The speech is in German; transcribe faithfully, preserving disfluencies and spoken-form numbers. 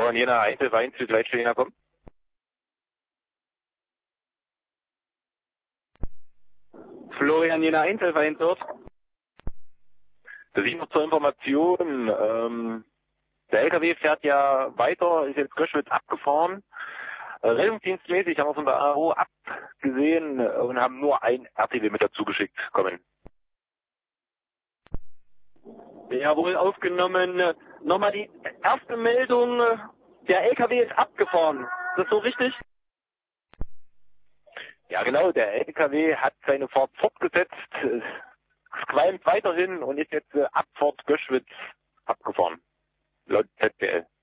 Florian Jena, Einzelverein zu Leitstelle Jena kommen. Florian Jena, Einzelverein dort. Das ist noch zur Information. Ähm, der L K W fährt ja weiter, ist jetzt Göschwitz abgefahren. Äh, Rettungsdienstmäßig haben wir von der A O abgesehen und haben nur ein R T W mit dazu geschickt. Kommen. Jawohl, aufgenommen. Nochmal die erste Meldung. Der L K W ist abgefahren. Ist das so richtig? Ja genau, der L K W hat seine Fahrt fortgesetzt, es qualmt weiterhin und ist jetzt äh, Abfahrt Göschwitz abgefahren. Laut Z D L.